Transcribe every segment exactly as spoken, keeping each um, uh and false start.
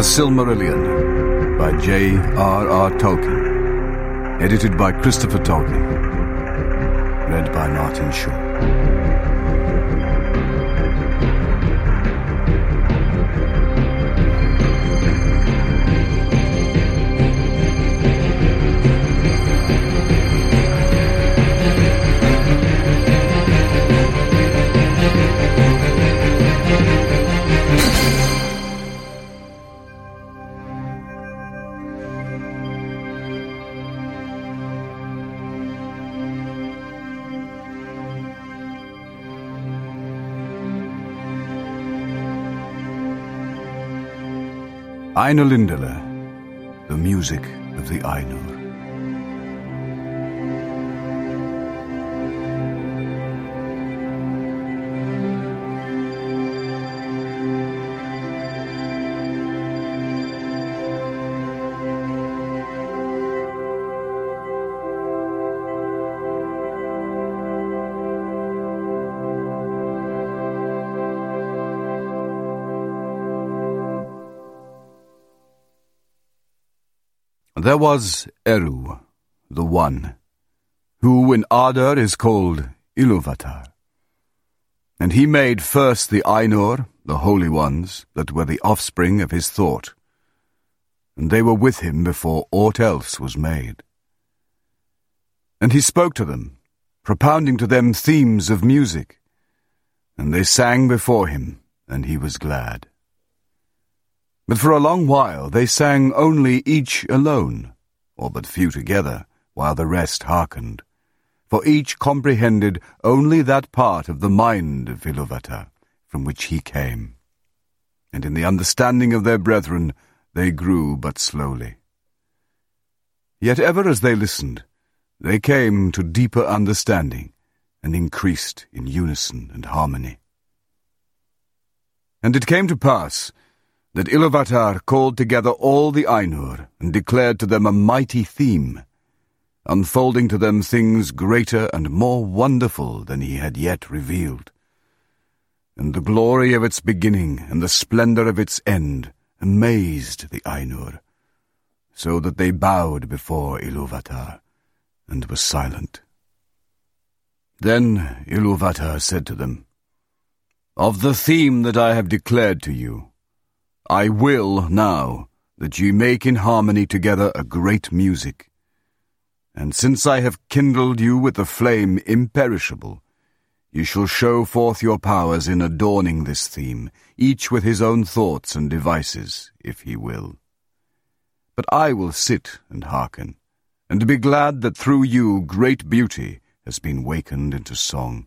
The Silmarillion by J R R Tolkien. Edited by Christopher Tolkien. Read by Martin Shaw. Ainulindale, the music of the Ainur. There was Eru, the One, who in Ardor is called Iluvatar. And he made first the Ainur, the holy ones, that were the offspring of his thought, and they were with him before aught else was made. And he spoke to them, propounding to them themes of music, and they sang before him, and he was glad. But for a long while they sang only each alone, or but few together, while the rest hearkened. For each comprehended only that part of the mind of Iluvatar from which he came. And in the understanding of their brethren they grew but slowly. Yet ever as they listened, they came to deeper understanding, and increased in unison and harmony. And it came to pass that Iluvatar called together all the Ainur and declared to them a mighty theme, unfolding to them things greater and more wonderful than he had yet revealed. And the glory of its beginning and the splendor of its end amazed the Ainur, so that they bowed before Iluvatar and were silent. Then Iluvatar said to them, "Of the theme that I have declared to you, I will now that ye make in harmony together a great music. And since I have kindled you with a flame imperishable, ye shall show forth your powers in adorning this theme, each with his own thoughts and devices, if he will. But I will sit and hearken, and be glad that through you great beauty has been wakened into song."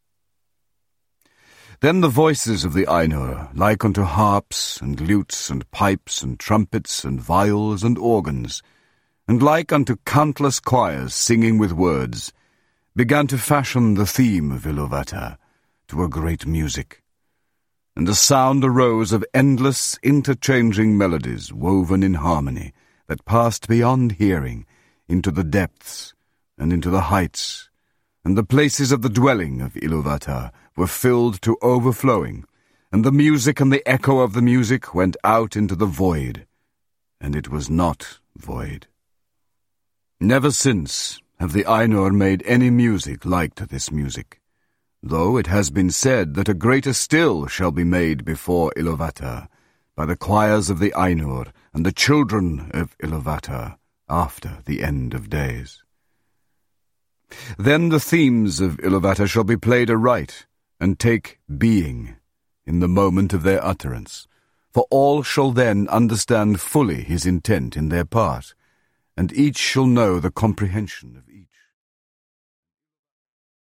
Then the voices of the Ainur, like unto harps, and lutes, and pipes, and trumpets, and viols, and organs, and like unto countless choirs singing with words, began to fashion the theme of Iluvatar to a great music. And a sound arose of endless interchanging melodies woven in harmony, that passed beyond hearing, into the depths, and into the heights, and the places of the dwelling of Iluvatar were filled to overflowing, and the music and the echo of the music went out into the void, and it was not void. Never since have the Ainur made any music like to this music, though it has been said that a greater still shall be made before Iluvatar, by the choirs of the Ainur and the children of Iluvatar, after the end of days. Then the themes of Iluvatar shall be played aright, and take being in the moment of their utterance, for all shall then understand fully his intent in their part, and each shall know the comprehension of